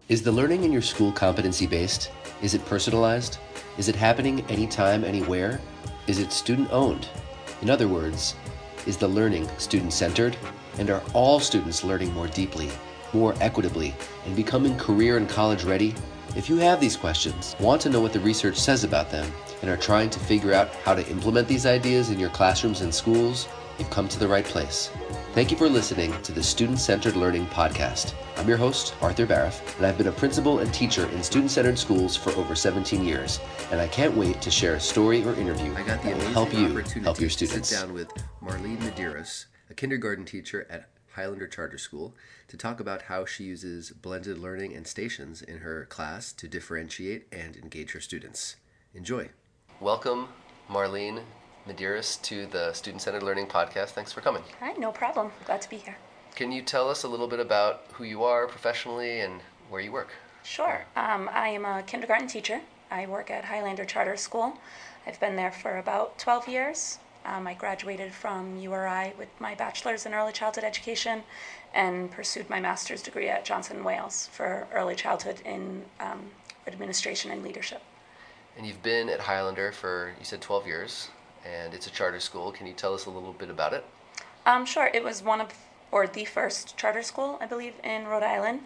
Is the learning in your school competency-based? Is it personalized? Is it happening anytime, anywhere? Is it student-owned? In other words, is the learning student-centered? And are all students learning more deeply, more equitably, and becoming career and college ready? If you have these questions, want to know what the research says about them, and are trying to figure out how to implement these ideas in your classrooms and schools, you've come to the right place. Thank you for listening to the Student-Centered Learning Podcast. I'm your host, Arthur Baraff, and I've been a principal and teacher in student-centered schools for over 17 years, and I can't wait to share a story or interview that will help you help your students. To sit down with Marlene Medeiros, a kindergarten teacher at Highlander Charter School, to talk about how she uses blended learning and stations in her class to differentiate and engage her students. Enjoy. Welcome, Marlene Medeiros, to the Student-Centered Learning Podcast. Thanks for coming. Hi, no problem. Glad to be here. Can you tell us a little bit about who you are professionally and where you work? Sure. I am a kindergarten teacher. I work at Highlander Charter School. I've been there for about 12 years. I graduated from URI with my bachelor's in early childhood education and pursued my master's degree at Johnson & Wales for early childhood in administration and leadership. And you've been at Highlander for, you said, 12 years, and it's a charter school. Can you tell us a little bit about it? Sure. It was the first charter school, I believe, in Rhode Island.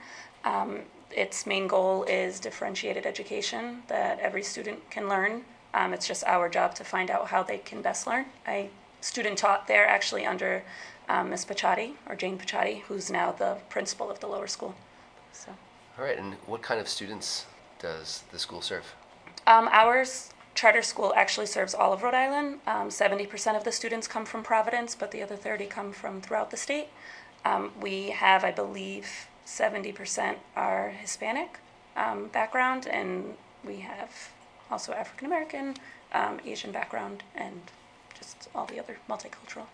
Its main goal is differentiated education, that every student can learn. It's just our job to find out how they can best learn. I student taught there actually under Ms. Paciotti, or Jane Paciotti, who's now the principal of the lower school. So. All right, and what kind of students does the school serve? Our charter school actually serves all of Rhode Island. 70% of the students come from Providence, but the other 30 come from throughout the state. We have, I believe, 70% are Hispanic background, and we have also African American, Asian background, and just all the other multicultural.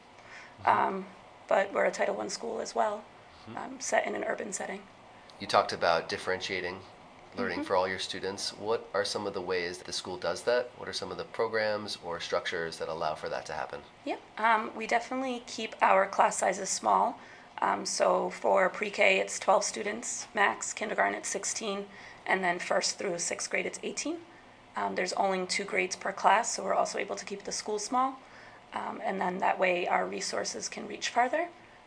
But we're a Title I school as well, set in an urban setting. You talked about differentiating learning for all your students. What are some of the ways the school does that? What are some of the programs or structures that allow for that to happen? Yep. We definitely keep our class sizes small. So for pre-K, it's 12 students max, kindergarten it's 16, and then first through sixth grade it's 18. There's only 2 grades per class, so we're also able to keep the school small. And then that way our resources can reach farther.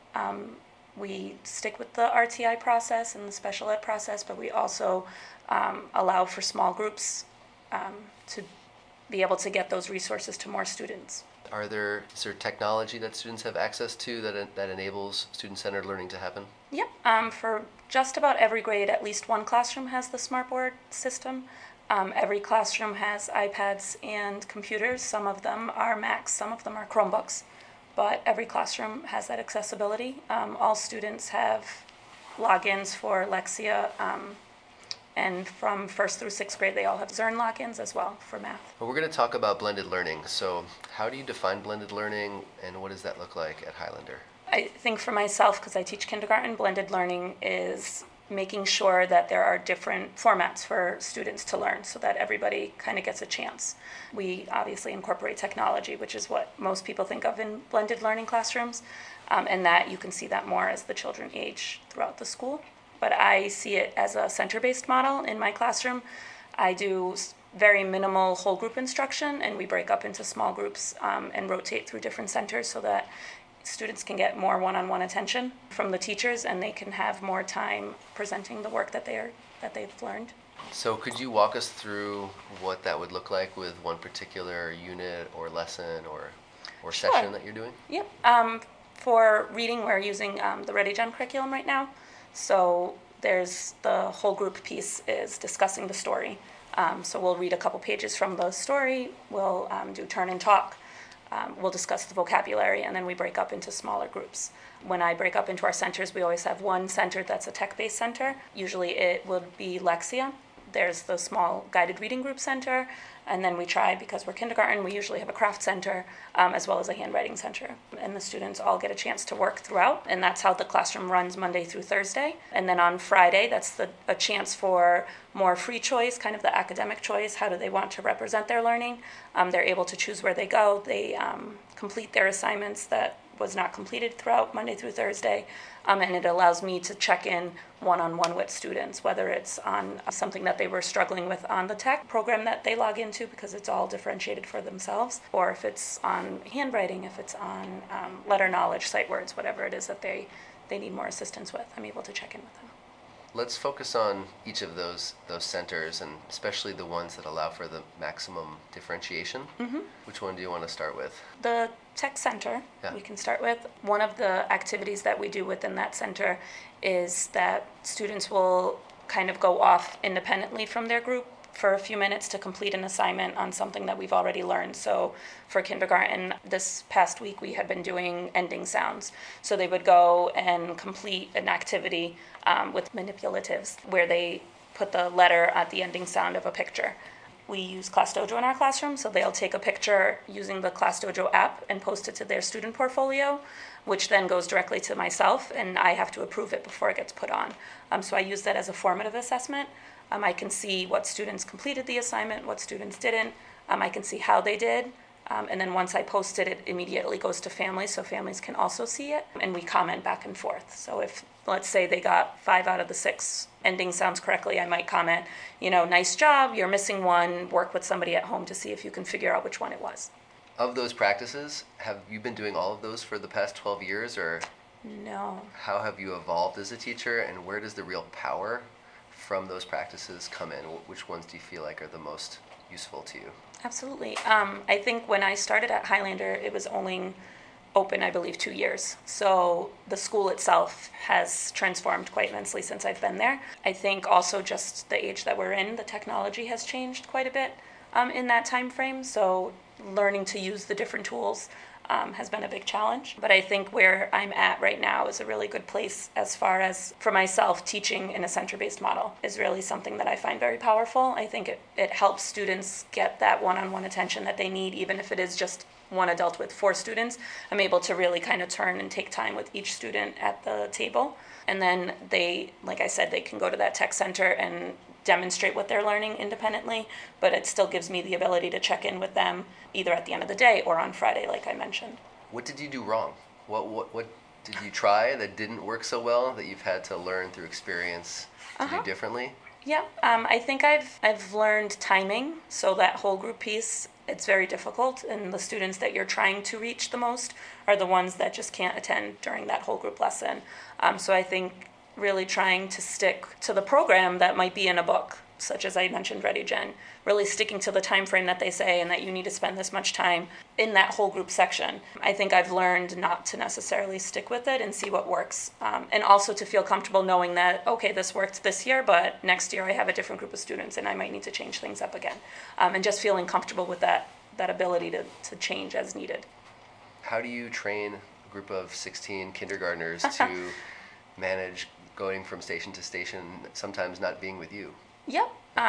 We stick with the RTI process and the special ed process, but we also allow for small groups to be able to get those resources to more students. Is there technology that students have access to that enables student-centered learning to happen? Yep. For just about every grade, at least one classroom has the SmartBoard system. Every classroom has iPads and computers. Some of them are Macs, some of them are Chromebooks. But every classroom has that accessibility. All students have logins for Lexia, and from first through sixth grade, they all have Zearn logins as well for math. Well, we're going to talk about blended learning. So how do you define blended learning, and what does that look like at Highlander? I think for myself, because I teach kindergarten, blended learning is making sure that there are different formats for students to learn so that everybody kind of gets a chance. We obviously incorporate technology, which is what most people think of in blended learning classrooms, and that you can see that more as the children age throughout the school. But I see it as a center-based model in my classroom. I do very minimal whole group instruction, and we break up into small groups and rotate through different centers so that students can get more one-on-one attention from the teachers, and they can have more time presenting the work that they've learned. So could you walk us through what that would look like with one particular unit or lesson or session that you're doing? Yep. For reading, we're using the ReadyGen curriculum right now. So there's the whole group piece is discussing the story. So we'll read a couple pages from the story. We'll do turn and talk. We'll discuss the vocabulary, and then we break up into smaller groups. When I break up into our centers, we always have one center that's a tech-based center. Usually it would be Lexia. There's the small guided reading group center, and then we try, because we're kindergarten, we usually have a craft center as well as a handwriting center. And the students all get a chance to work throughout, and that's how the classroom runs Monday through Thursday. And then on Friday, that's a chance for more free choice, kind of the academic choice. How do they want to represent their learning? They're able to choose where they go. They complete their assignments that was not completed throughout Monday through Thursday. And it allows me to check in one-on-one with students, whether it's on something that they were struggling with on the tech program that they log into, because it's all differentiated for themselves, or if it's on handwriting, if it's on letter knowledge, sight words, whatever it is that they need more assistance with, I'm able to check in with them. Let's focus on each of those centers, and especially the ones that allow for the maximum differentiation. Mm-hmm. Which one do you want to start with? The Tech Center, we can start with. One of the activities that we do within that center is that students will kind of go off independently from their group for a few minutes to complete an assignment on something that we've already learned. So for kindergarten, this past week we had been doing ending sounds. So they would go and complete an activity with manipulatives where they put the letter at the ending sound of a picture. We use ClassDojo in our classroom, so they'll take a picture using the ClassDojo app and post it to their student portfolio, which then goes directly to myself, and I have to approve it before it gets put on. So I use that as a formative assessment. I can see what students completed the assignment, what students didn't. I can see how they did. And then once I post it, it immediately goes to families, so families can also see it. And we comment back and forth. So if, let's say, they got 5 out of the 6 ending sounds correctly, I might comment, nice job, you're missing one, work with somebody at home to see if you can figure out which one it was. Of those practices, have you been doing all of those for the past 12 years, or No. how have you evolved as a teacher, and where does the real power from those practices come in? Which ones do you feel like are the most useful to you? Absolutely. I think when I started at Highlander, it was only open, I believe, 2 years. So the school itself has transformed quite immensely since I've been there. I think also just the age that we're in, the technology has changed quite a bit in that time frame. So learning to use the different tools has been a big challenge. But I think where I'm at right now is a really good place as far as, for myself, teaching in a center-based model is really something that I find very powerful. I think it helps students get that one-on-one attention that they need, even if it is just one adult with 4 students. I'm able to really kind of turn and take time with each student at the table. And then they, like I said, they can go to that tech center and demonstrate what they're learning independently, but it still gives me the ability to check in with them either at the end of the day or on Friday, like I mentioned. What did you do wrong? What did you try that didn't work so well that you've had to learn through experience to do differently? Yeah, I think I've learned timing, so that whole group piece, it's very difficult, and the students that you're trying to reach the most are the ones that just can't attend during that whole group lesson. So I think really trying to stick to the program that might be in a book, such as I mentioned ReadyGen, really sticking to the time frame that they say and that you need to spend this much time in that whole group section. I think I've learned not to necessarily stick with it and see what works. And also to feel comfortable knowing that, okay, this worked this year, but next year I have a different group of students and I might need to change things up again. And just feeling comfortable with that ability to change as needed. How do you train a group of 16 kindergartners to manage going from station to station, sometimes not being with you? Yep.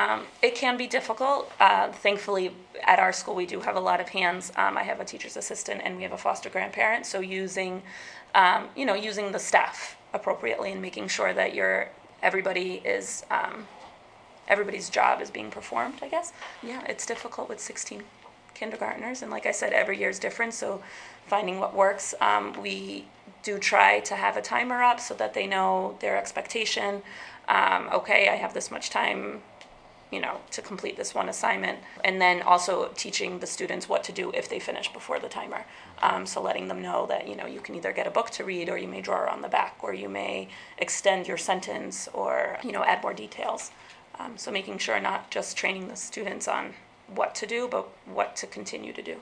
It can be difficult. Thankfully, at our school, we do have a lot of hands. I have a teacher's assistant and we have a foster grandparent. So using the staff appropriately and making sure that everybody's job is being performed, I guess. Yeah, it's difficult with 16 kindergartners. And like I said, every year is different. So finding what works. We do try to have a timer up so that they know their expectation. Okay, I have this much time, to complete this one assignment. And then also teaching the students what to do if they finish before the timer. So letting them know that, you can either get a book to read or you may draw on the back or you may extend your sentence or, add more details. So making sure not just training the students on what to do, but what to continue to do.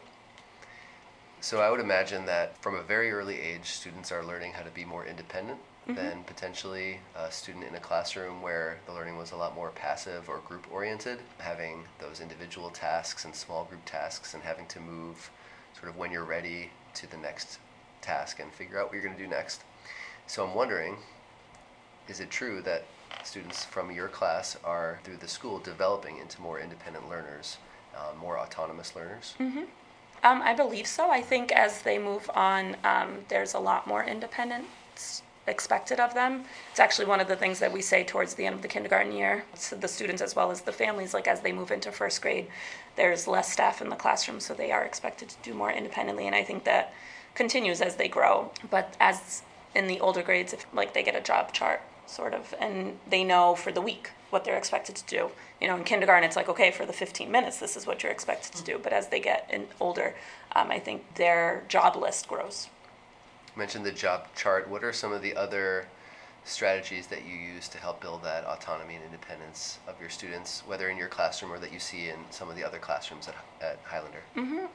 So I would imagine that from a very early age, students are learning how to be more independent than potentially a student in a classroom where the learning was a lot more passive or group-oriented, having those individual tasks and small group tasks and having to move sort of when you're ready to the next task and figure out what you're going to do next. So I'm wondering, is it true that students from your class are, through the school, developing into more independent learners, more autonomous learners? Mm-hmm. I believe so. I think as they move on, there's a lot more independence expected of them. It's actually one of the things that we say towards the end of the kindergarten year to the students as well as the families, like as they move into first grade, there's less staff in the classroom, so they are expected to do more independently. And I think that continues as they grow. But as in the older grades, if like they get a job chart sort of, and they know for the week what they're expected to do. In kindergarten, it's like, okay, for the 15 minutes, this is what you're expected to do. But as they get older, I think their job list grows. You mentioned the job chart. What are some of the other strategies that you use to help build that autonomy and independence of your students, whether in your classroom or that you see in some of the other classrooms at Highlander?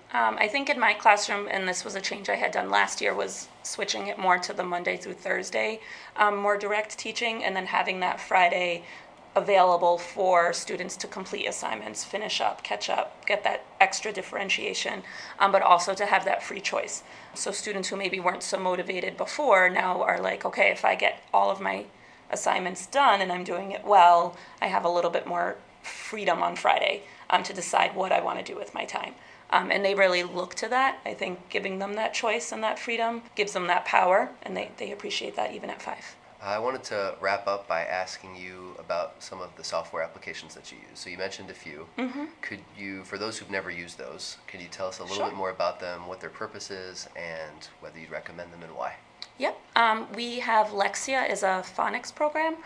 I think in my classroom, and this was a change I had done last year, was switching it more to the Monday through Thursday, more direct teaching, and then having that Friday available for students to complete assignments, finish up, catch up, get that extra differentiation, but also to have that free choice. So students who maybe weren't so motivated before now are like, okay, if I get all of my assignments done and I'm doing it well, I have a little bit more freedom on Friday to decide what I want to do with my time. And they really look to that. I think giving them that choice and that freedom gives them that power, and they appreciate that even at 5. I wanted to wrap up by asking you about some of the software applications that you use. So you mentioned a few. Could you, for those who've never used those, could you tell us a little bit more about them, what their purpose is, and whether you'd recommend them and why? Yep. We have Lexia is a phonics program.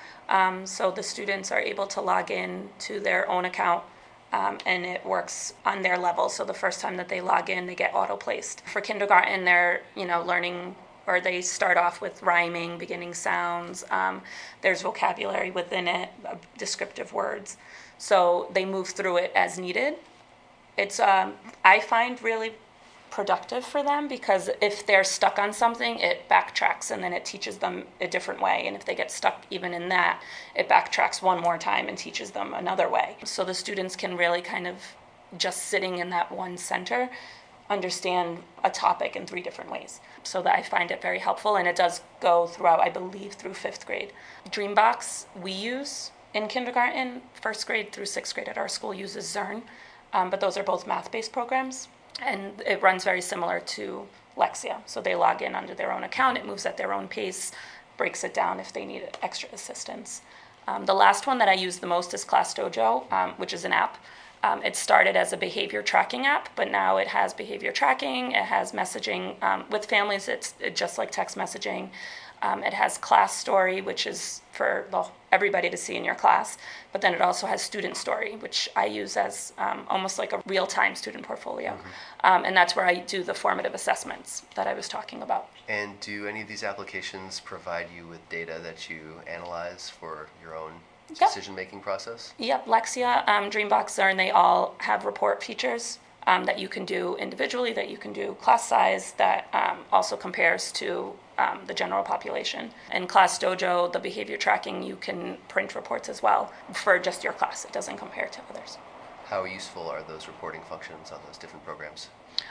So the students are able to log in to their own account, and it works on their level. So the first time that they log in, they get auto-placed. For kindergarten, they're learning, or they start off with rhyming, beginning sounds. There's vocabulary within it, descriptive words. So they move through it as needed. It's, I find, really productive for them, because if they're stuck on something, it backtracks and then it teaches them a different way. And if they get stuck even in that, it backtracks one more time and teaches them another way. So the students can really kind of, just sitting in that one center, understand a topic in 3 different ways. So that I find it very helpful, and it does go throughout, I believe, through 5th grade. Dreambox we use in kindergarten. 1st grade through 6th grade at our school uses Zern, but those are both math-based programs, and it runs very similar to Lexia. So they log in under their own account, it moves at their own pace, breaks it down if they need extra assistance. The last one that I use the most is Class Dojo, which is an app. It started as a behavior tracking app, but now it has behavior tracking, it has messaging. With families, it's just like text messaging. It has class story, which is for everybody to see in your class, but then it also has student story, which I use as almost like a real-time student portfolio. And that's where I do the formative assessments that I was talking about. And do any of these applications provide you with data that you analyze for your own decision-making process? Yep, Lexia, Dreambox, Zern, they all have report features that you can do individually, that you can do class size, that also compares to the general population. In Class Dojo, the behavior tracking, you can print reports as well for just your class. It doesn't compare to others. How useful are those reporting functions on those different programs?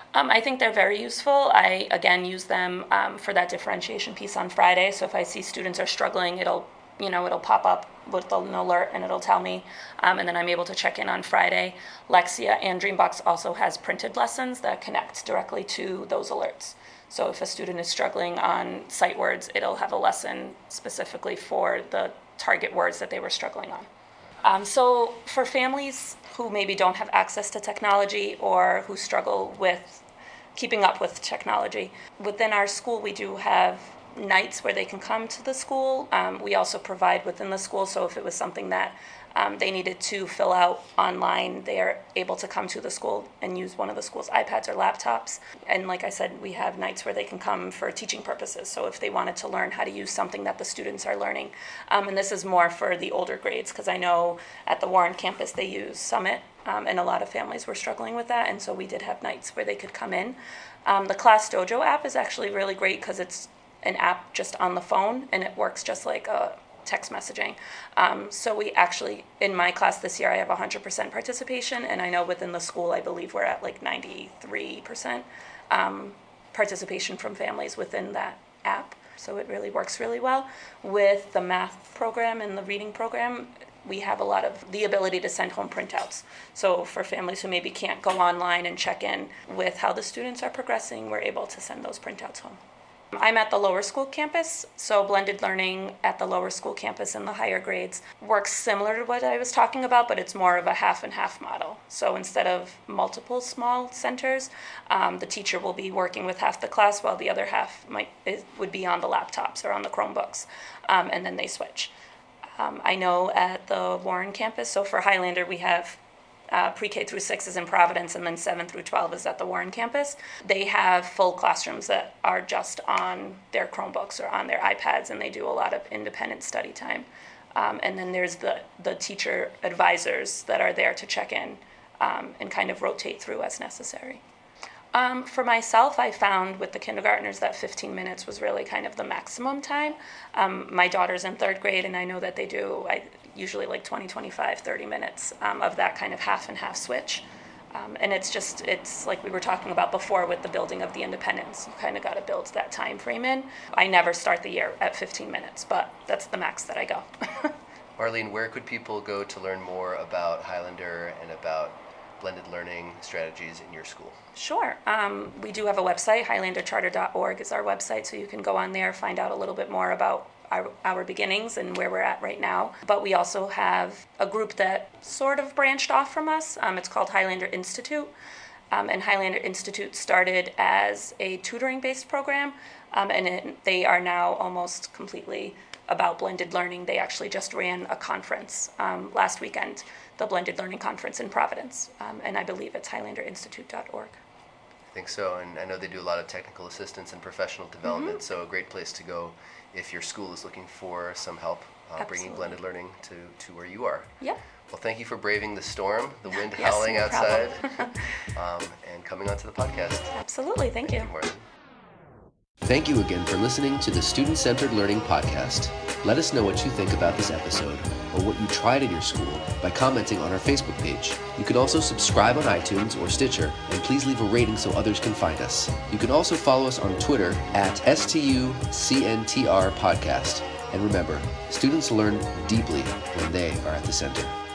I think they're very useful. I, again, use them for that differentiation piece on Friday. So if I see students are struggling, it'll pop up with an alert and it'll tell me, and then I'm able to check in on Friday. Lexia and Dreambox also has printed lessons that connect directly to those alerts. So if a student is struggling on sight words, it'll have a lesson specifically for the target words that they were struggling on. So for families who maybe don't have access to technology or who struggle with keeping up with technology, within our school we do have nights where they can come to the school. We also provide within the school, so if it was something that they needed to fill out online, they are able to come to the school and use one of the school's iPads or laptops. And like I said, we have nights where they can come for teaching purposes, so if they wanted to learn how to use something that the students are learning. And this is more for the older grades, because I know at the Warren campus they use Summit, and a lot of families were struggling with that, and so we did have nights where they could come in. The Class Dojo app is actually really great because it's an app just on the phone, and it works just like text messaging. So we actually, in my class this year, I have 100% participation, and I know within the school, I believe we're at like 93% participation from families within that app. So it really works really well. With the math program and the reading program, we have a lot of the ability to send home printouts. So for families who maybe can't go online and check in with how the students are progressing, we're able to send those printouts home. I'm at the lower school campus, so blended learning at the lower school campus in the higher grades works similar to what I was talking about, but it's more of a half and half model. So instead of multiple small centers, the teacher will be working with half the class while the other half would be on the laptops or on the Chromebooks, and then they switch. I know at the Warren campus, so for Highlander we have pre-K through 6 is in Providence, and then 7 through 12 is at the Warren campus. They have full classrooms that are just on their Chromebooks or on their iPads, and they do a lot of independent study time. And then there's the teacher advisors that are there to check in and kind of rotate through as necessary. For myself, I found with the kindergartners that 15 minutes was really kind of the maximum time. My daughter's in 3rd grade, and I know that they do usually like 20, 25, 30 minutes of that kind of half and half switch. And it's like we were talking about before with the building of the independence. You kind of got to build that time frame in. I never start the year at 15 minutes, but that's the max that I go. Marlene, where could people go to learn more about Highlander and about blended learning strategies in your school? Sure. We do have a website, highlandercharter.org is our website, so you can go on there, find out a little bit more about our beginnings and where we're at right now. But we also have a group that sort of branched off from us. It's called Highlander Institute. And Highlander Institute started as a tutoring-based program, and they are now almost completely about blended learning. They actually just ran a conference last weekend, the Blended Learning Conference in Providence, and I believe it's highlanderinstitute.org. I think so, and I know they do a lot of technical assistance and professional development, so a great place to go if your school is looking for some help bringing blended learning to where you are. Yeah. Well, thank you for braving the storm, the wind Yes, howling no outside, and coming onto the podcast. Absolutely, thank you. Marlene. Thank you again for listening to the Student Centered Learning Podcast. Let us know what you think about this episode or what you tried in your school by commenting on our Facebook page. You can also subscribe on iTunes or Stitcher, and please leave a rating so others can find us. You can also follow us on Twitter at STUCNTR Podcast. And remember, students learn deeply when they are at the center.